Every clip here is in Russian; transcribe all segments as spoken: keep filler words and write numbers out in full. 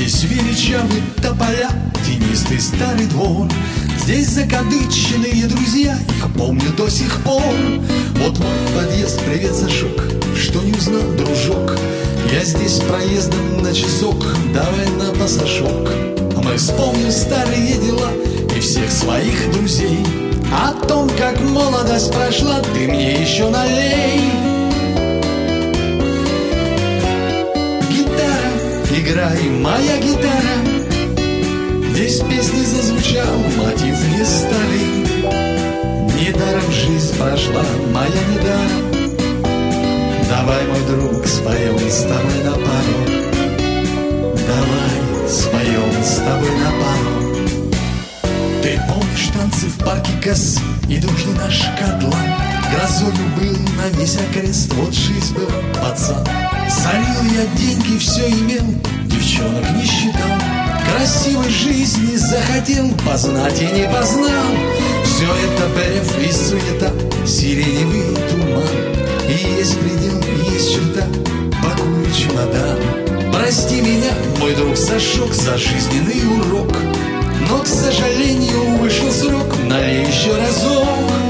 Здесь величавы тополя, тенистый старый двор. Здесь закадыченные друзья, их помню до сих пор. Вот мой подъезд, привет, Сашок, что не узнал, дружок? Я здесь проездом на часок, давай на пасашок. Мы вспомним старые дела и всех своих друзей. О том, как молодость прошла, ты мне еще налей. Гитара, играй, моя гитара. Здесь песни зазвучал мотив не старый. Недаром жизнь прошла, моя недаром. Давай, мой друг, споем с тобой на пару. Давай споем с тобой на пару. Ты помнишь танцы в парке Касс и дружный наш котлан? Грозою был на весь окрест, вот жизнь был, пацан. Солил я деньги, все имел, девчонок не считал. Красивой жизни захотел познать и не познал. Все это брев и суета, сиреневый туман. И есть предел, есть черта, пакую чемодан. Прости меня, мой друг Сашок, за жизненный урок. Но, к сожалению, вышел срок, налей еще разок.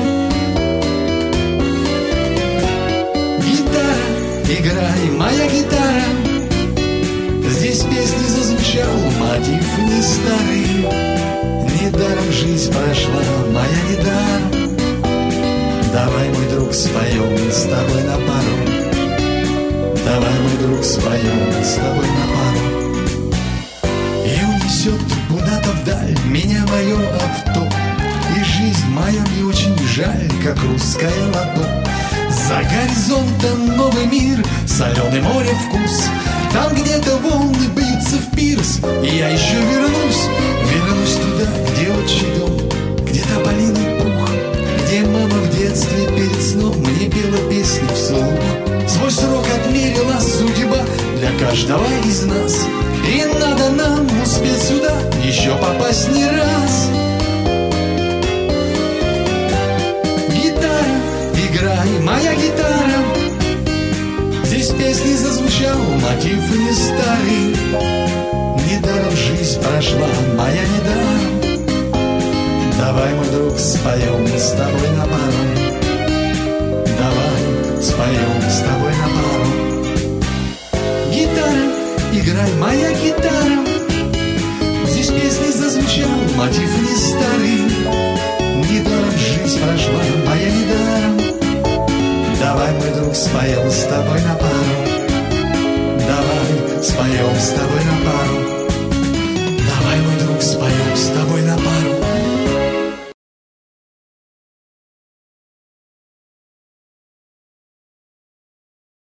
Гитара, играй, моя гитара. Здесь песни зазвучал мотив не старый. Недаром жизнь прошла, моя недаром. Давай, мой друг, споем с тобой на пару. Давай, мой друг, споем с тобой на пару. И унесет куда-то вдаль меня мое авто. И жизнь моя мне очень жаль, как русское лото. За горизонтом новый мир, соленый море вкус. Там где-то волны бьются в пирс. И я еще вернусь, вернусь туда, где отчий дом, где тополиный пух, где мама в детстве перед сном мне пела песни вслух. Свой срок отмерила судьба для каждого из нас. И надо нам успеть сюда еще попасть не раз. Гитара, играй, моя гитара. Здесь песни зазвучал мотив не старый. Недаром жизнь прошла, моя недаром. Давай, мой друг, споем с тобой на пару. Давай споем с тобой на пару. Гитара, играй, моя гитара. Здесь песни зазвучал мотив не старый. Недаром жизнь прошла, моя недаром. Давай, мой друг, споем с тобой на пару. Давай споем с тобой.